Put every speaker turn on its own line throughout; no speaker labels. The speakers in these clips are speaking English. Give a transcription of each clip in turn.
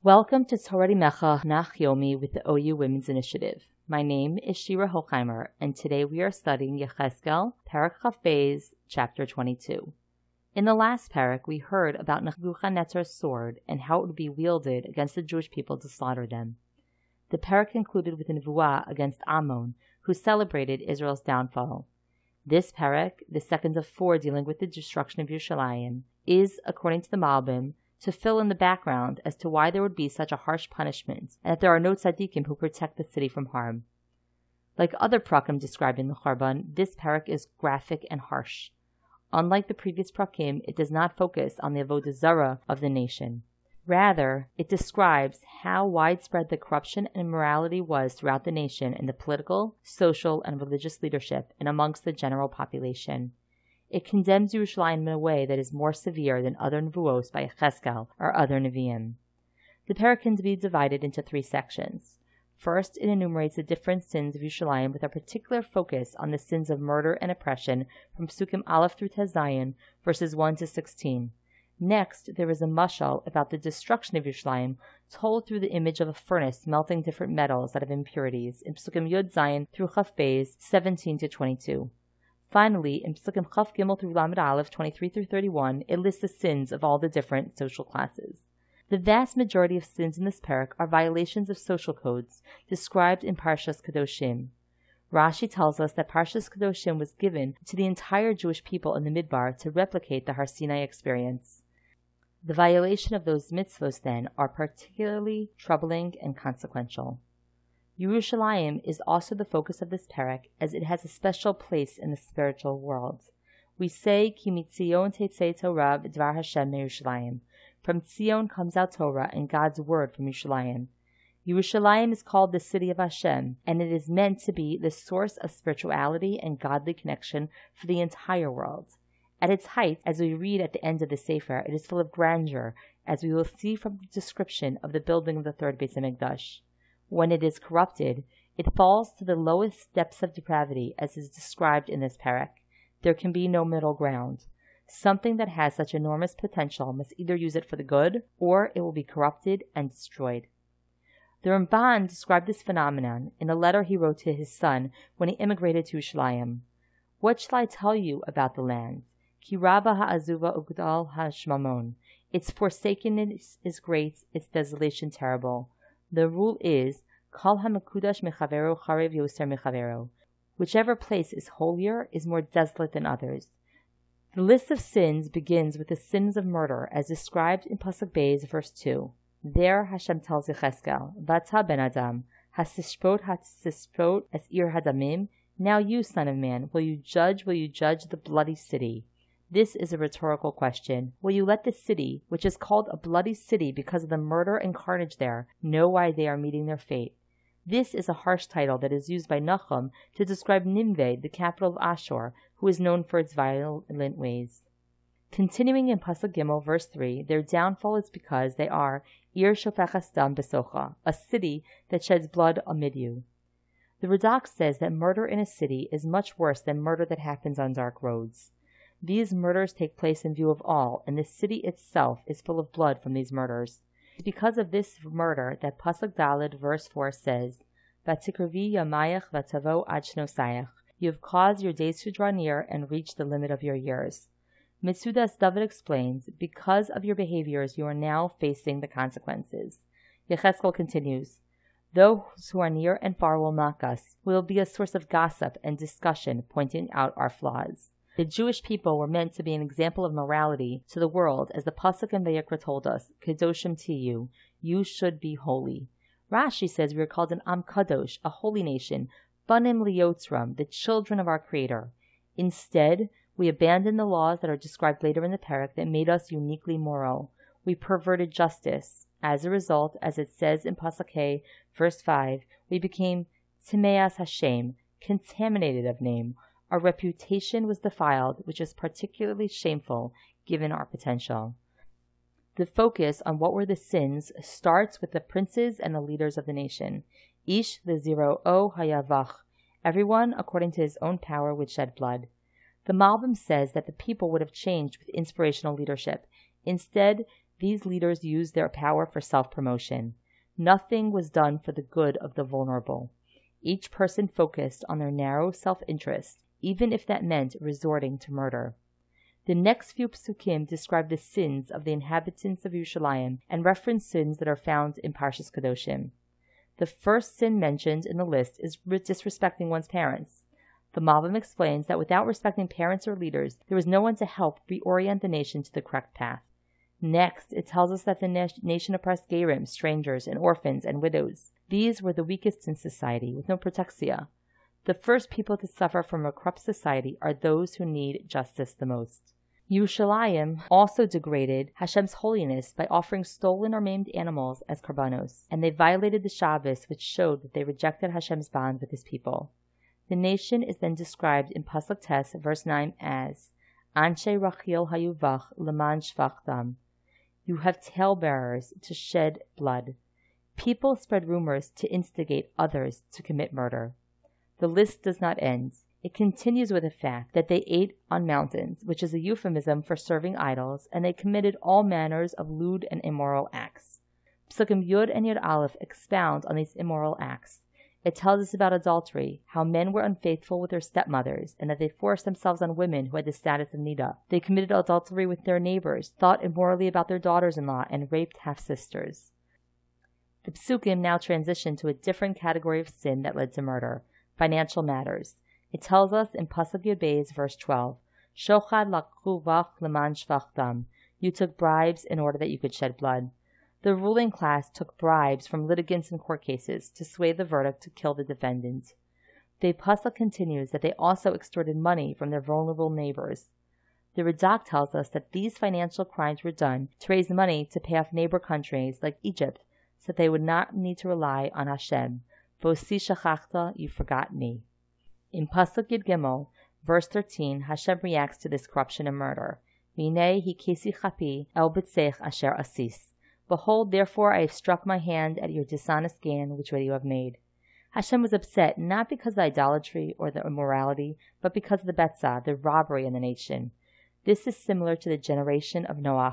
Welcome to Torah Mecha Nach Yomi with the OU Women's Initiative. My name is Shira Hochheimer, and today we are studying Yecheskel, Parak Chaf Beis, Chapter 22. In the last parak, we heard about Nebuchadnezzar's sword and how it would be wielded against the Jewish people to slaughter them. The parak concluded with a nevuah against Ammon, who celebrated Israel's downfall. This parak, the second of four dealing with the destruction of Yerushalayim, is, according to the Malbim, to fill in the background as to why there would be such a harsh punishment, and that there are no tzaddikim who protect the city from harm. Like other prakim described in the Churban, this parak is graphic and harsh. Unlike the previous prakim, it does not focus on the avodah zarah of the nation. Rather, it describes how widespread the corruption and immorality was throughout the nation in the political, social, and religious leadership and amongst the general population. It condemns Yerushalayim in a way that is more severe than other nevuos by Yecheskel or other neviim. The parak can be divided into three sections. First, it enumerates the different sins of Yerushalayim with a particular focus on the sins of murder and oppression from Psukim Aleph through Tezayin, verses 1 to 16. Next, there is a mashal about the destruction of Yerushalayim, told through the image of a furnace melting different metals out of impurities in Psukim Yud Zayin through Chaf Beis, 17 to 22. Finally, in Psukim Chaf Gimel through Lamed Aleph, 23 through 31, it lists the sins of all the different social classes. The vast majority of sins in this parak are violations of social codes described in Parshas Kedoshim. Rashi tells us that Parshas Kedoshim was given to the entire Jewish people in the Midbar to replicate the Har Sinai experience. The violation of those mitzvos, then, are particularly troubling and consequential. Yerushalayim is also the focus of this parak, as it has a special place in the spiritual world. We say, Ki mitzion tetzei Torah v'dvar Hashem meYerushalayim. From Tzion comes out Torah and God's word from Yerushalayim. Yerushalayim is called the city of Hashem, and it is meant to be the source of spirituality and godly connection for the entire world. At its height, as we read at the end of the Sefer, it is full of grandeur, as we will see from the description of the building of the third Beis HaMikdash. When it is corrupted, it falls to the lowest depths of depravity, as is described in this parak. There can be no middle ground. Something that has such enormous potential must either use it for the good, or it will be corrupted and destroyed. The Ramban described this phenomenon in a letter he wrote to his son when he immigrated to Yerushalayim. What shall I tell you about the land? Ki rabba ha'azuva ugdal ha'shmamon. Its forsakenness is great, its desolation terrible. The rule is, Kol ha'mekudash mechavero charev yoser mechavero. Whichever place is holier is more desolate than others. The list of sins begins with the sins of murder, as described in Pasuk Beis, verse 2. There Hashem tells Yecheskel, Vata ben Adam, hasishpot es ir hadamim. Now you, son of man, will you judge the bloody city? This is a rhetorical question. Will you let the city, which is called a bloody city because of the murder and carnage there, know why they are meeting their fate? This is a harsh title that is used by Nahum to describe Nineveh, the capital of Ashur, who is known for its violent ways. Continuing in Pasuk Gimel, verse 3, their downfall is because they are Ir shofechas dam besocha, a city that sheds blood amid you. The Radak says that murder in a city is much worse than murder that happens on dark roads. These murders take place in view of all, and the city itself is full of blood from these murders. It's because of this murder that Pasuk Daled, verse 4 says, Vatikrivi yamayach vatavo ad shnosayach. You have caused your days to draw near and reach the limit of your years. Mitzudas David explains, because of your behaviors you are now facing the consequences. Yecheskel continues, those who are near and far will mock us. We will be a source of gossip and discussion, pointing out our flaws. The Jewish people were meant to be an example of morality to the world, as the Pasuk in Vayikra told us, Kedoshim tiyu, you should be holy. Rashi says we are called an Am Kadosh, a holy nation, Banim Liyotzram, the children of our Creator. Instead, we abandoned the laws that are described later in the parak that made us uniquely moral. We perverted justice. As a result, as it says in Pasuk Hey, verse 5, we became Timeas Hashem, contaminated of name. Our reputation was defiled, which is particularly shameful given our potential. The focus on what were the sins starts with the princes and the leaders of the nation. Ish leziro o hayavach. Everyone, according to his own power, would shed blood. The Malbim says that the people would have changed with inspirational leadership. Instead, These leaders used their power for self-promotion. Nothing was done for the good of the vulnerable. Each person focused on their narrow self-interest, even if that meant resorting to murder. The next few psukim describe the sins of the inhabitants of Yerushalayim and reference sins that are found in Parshas Kedoshim. The first sin mentioned in the list is disrespecting one's parents. The Malbim explains that without respecting parents or leaders, there was no one to help reorient the nation to the correct path. Next, it tells us that the nation oppressed Gerim, strangers, and orphans and widows. These were the weakest in society, with no protexia. The first people to suffer from a corrupt society are those who need justice the most. Yerushalayim also degraded Hashem's holiness by offering stolen or maimed animals as karbanos, and they violated the Shabbos, which showed that they rejected Hashem's bond with his people. The nation is then described in Pasuk Tes, verse 9 as Anshe Rachil Hayuvach Leman Shvachtam. You have talebearers to shed blood. People spread rumors to instigate others to commit murder. The list does not end. It continues with the fact that they ate on mountains, which is a euphemism for serving idols, and they committed all manners of lewd and immoral acts. Psukim Yud and Yud Aleph expound on these immoral acts. It tells us about adultery, how men were unfaithful with their stepmothers, and that they forced themselves on women who had the status of Nida. They committed adultery with their neighbors, thought immorally about their daughters-in-law, and raped half-sisters. The psukim now transition to a different category of sin that led to murder, financial matters. It tells us in Pasuk Yud Beis, verse 12, Shochad lakhu vach leman shvachtam. You took bribes in order that you could shed blood. The ruling class took bribes from litigants in court cases to sway the verdict to kill the defendant. The Pasuk continues that they also extorted money from their vulnerable neighbors. The Radak tells us that these financial crimes were done to raise money to pay off neighbor countries like Egypt so that they would not need to rely on Hashem. Vosi shachachta, you forgot me. In Pasuk Yud Gimel, verse 13, Hashem reacts to this corruption and murder. Vinei hikesi chapi el b'tzech asher asis. Behold, therefore, I have struck my hand at your dishonest gain which you have made. Hashem was upset not because of the idolatry or the immorality, but because of the betzah, the robbery in the nation. This is similar to the generation of Noach,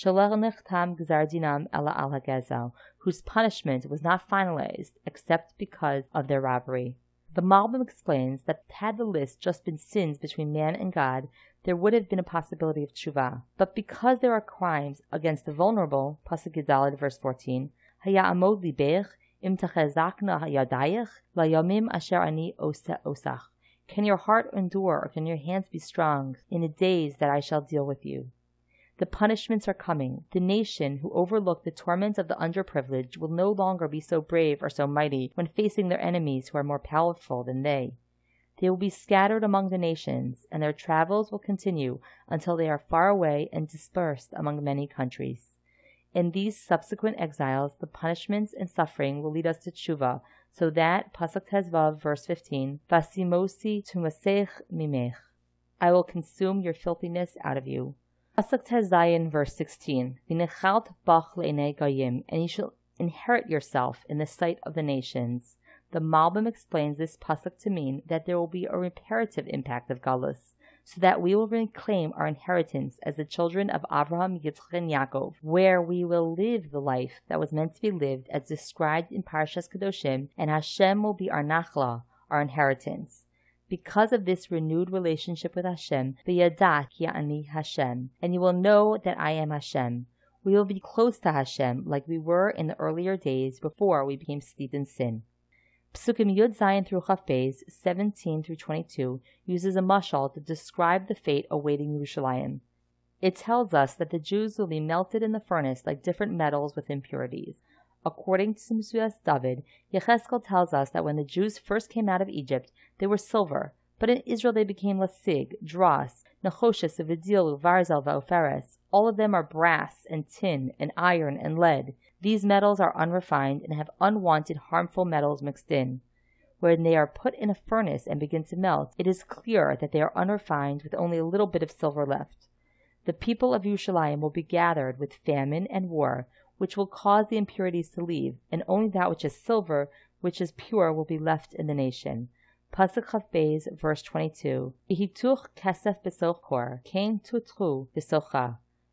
whose punishment was not finalized except because of their robbery. The Malbim explains that had the list just been sins between man and God, there would have been a possibility of tshuva. But because there are crimes against the vulnerable, Pasuk Yudaled, verse 14, Haya'amod libech im techezakna hayadayich layomim asher ani osach. Can your heart endure, or can your hands be strong in the days that I shall deal with you? The punishments are coming. The nation who overlook the torment of the underprivileged will no longer be so brave or so mighty when facing their enemies who are more powerful than they. They will be scattered among the nations, and their travels will continue until they are far away and dispersed among many countries. In these subsequent exiles, the punishments and suffering will lead us to tshuva, so that, Pasuk Tezvav, verse 15, Vasimosi tumasech mimech. I will consume your filthiness out of you. Pasuk Tezayin, verse 16, V'nechalt bach le'enei goyim, and you shall inherit yourself in the sight of the nations. The Malbim explains this pasuk to mean that there will be a reparative impact of Galus, so that we will reclaim our inheritance as the children of Avraham, Yitzchak, and Yaakov, where we will live the life that was meant to be lived as described in Parshas Kedoshim, and Hashem will be our nachla, our inheritance. Because of this renewed relationship with Hashem, v'yadah ki ani Hashem, and you will know that I am Hashem. We will be close to Hashem like we were in the earlier days before we became steeped in sin. Psukim Yud Zayin through Chaf Beis 17 through 22 uses a mashal to describe the fate awaiting Yerushalayim. It tells us that the Jews will be melted in the furnace like different metals with impurities. According to Mesilas David, Yecheskel tells us that when the Jews first came out of Egypt, they were silver, but in Israel they became lasig, dross, nechoshes, vidil, varzel, vaoferes. All of them are brass and tin and iron and lead. These metals are unrefined and have unwanted harmful metals mixed in. When they are put in a furnace and begin to melt, it is clear that they are unrefined with only a little bit of silver left. The people of Yerushalayim will be gathered with famine and war, which will cause the impurities to leave, and only that which is silver, which is pure, will be left in the nation. Pasuk Chaf Beis, verse 22. V'hituch kesef b'sochor, kain tutchu b'socha.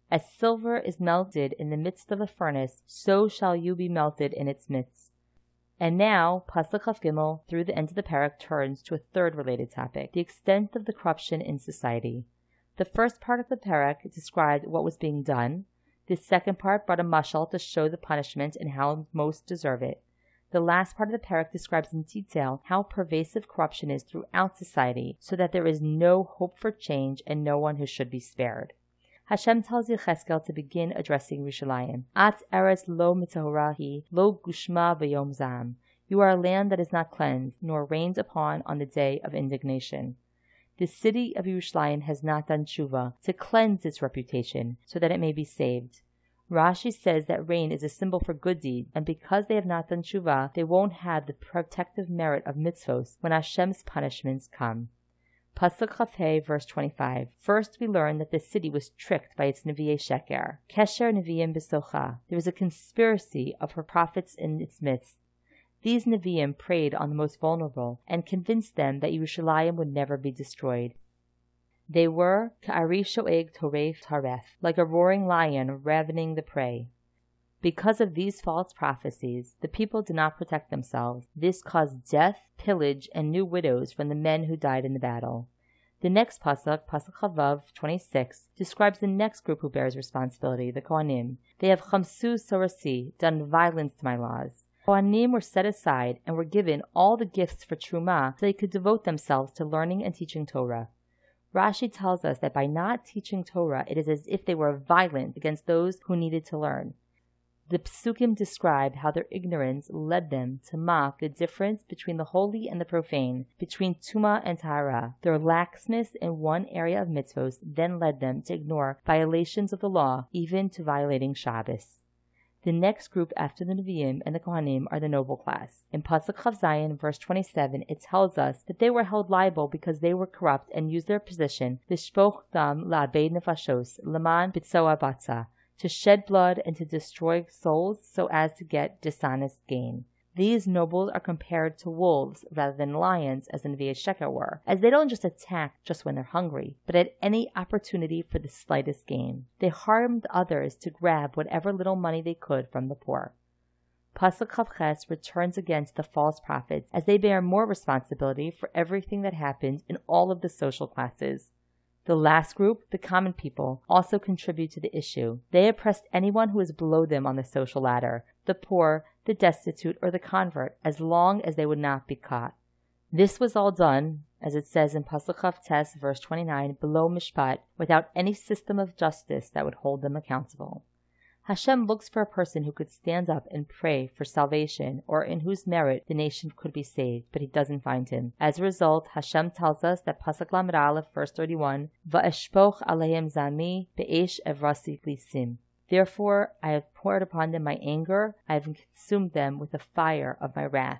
As silver is melted in the midst of a furnace, so shall you be melted in its midst. And now, Pasuk Chaf Gimel, through the end of the parak, turns to a third related topic, the extent of the corruption in society. The first part of the parak described what was being done. The second part brought a mashal to show the punishment and how most deserve it. The last part of the parak describes in detail how pervasive corruption is throughout society, so that there is no hope for change and no one who should be spared. Hashem tells Yecheskel to begin addressing Yerushalayim. At eretz lo mitahurahi, lo gushma v'yom zam. You are a land that is not cleansed, nor rained upon on the day of indignation. The city of Yerushalayim has not done tshuva to cleanse its reputation, so that it may be saved. Rashi says that rain is a symbol for good deeds, and because they have not done tshuva, they won't have the protective merit of mitzvos when Hashem's punishments come. Pasuk Chaf Hei, verse 25. First we learn that the city was tricked by its Nevi'ei Sheker. Kesher Nevi'im B'socha. There was a conspiracy of her prophets in its midst. These Nevi'im preyed on the most vulnerable and convinced them that Yerushalayim would never be destroyed. They were Ka'ari Sho'eg Toref Taref, like a roaring lion ravening the prey. Because of these false prophecies, the people did not protect themselves. This caused death, pillage, and new widows from the men who died in the battle. The next pasuk, Pasuk Chavav 26, describes the next group who bears responsibility, the Kohanim. They have chamsu sorasi, done violence to my laws. Kohanim were set aside and were given all the gifts for Truma so they could devote themselves to learning and teaching Torah. Rashi tells us that by not teaching Torah, it is as if they were violent against those who needed to learn. The Psukim describe how their ignorance led them to mock the difference between the holy and the profane, between Tuma and Tahara. Their laxness in one area of mitzvos then led them to ignore violations of the law, even to violating Shabbos. The next group after the Nevi'im and the Kohanim are the noble class. In Pasuk Chav Zayin, verse 27, it tells us that they were held liable because they were corrupt and used their position, Lishpoch dam la'abed nefashos, leman bitzoa batza, to shed blood and to destroy souls so as to get dishonest gain. These nobles are compared to wolves rather than lions as the Nevi'ei Sheker were, as they don't just attack just when they're hungry, but at any opportunity for the slightest gain. They harmed others to grab whatever little money they could from the poor. Pasuk Chav Ches returns again to the false prophets as they bear more responsibility for everything that happened in all of the social classes. The last group, the common people, also contribute to the issue. They oppressed anyone who is below them on the social ladder, the poor, the destitute, or the convert, as long as they would not be caught. This was all done, as it says in Pasuk Chav Tes, verse 29, below Mishpat, without any system of justice that would hold them accountable. Hashem looks for a person who could stand up and pray for salvation, or in whose merit the nation could be saved, but he doesn't find him. As a result, Hashem tells us that Pasuk Lamed Aleph, verse 31, Va'eshpoch aleim zami be'esh evrasi lisim. Therefore I have poured upon them my anger, I have consumed them with the fire of my wrath.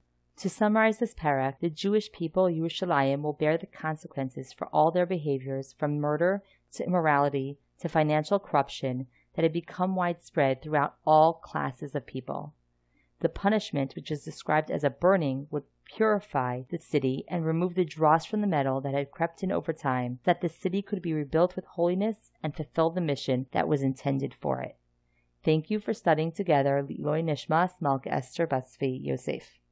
To summarize this parak, the Jewish people, Yerushalayim, will bear the consequences for all their behaviors, from murder to immorality to financial corruption, that had become widespread throughout all classes of people. The punishment, which is described as a burning, would purify the city and remove the dross from the metal that had crept in over time, so that the city could be rebuilt with holiness and fulfill the mission that was intended for it. Thank you for studying together Li'iloi Nishmas Malka Esther Bas Tzvi Yosef.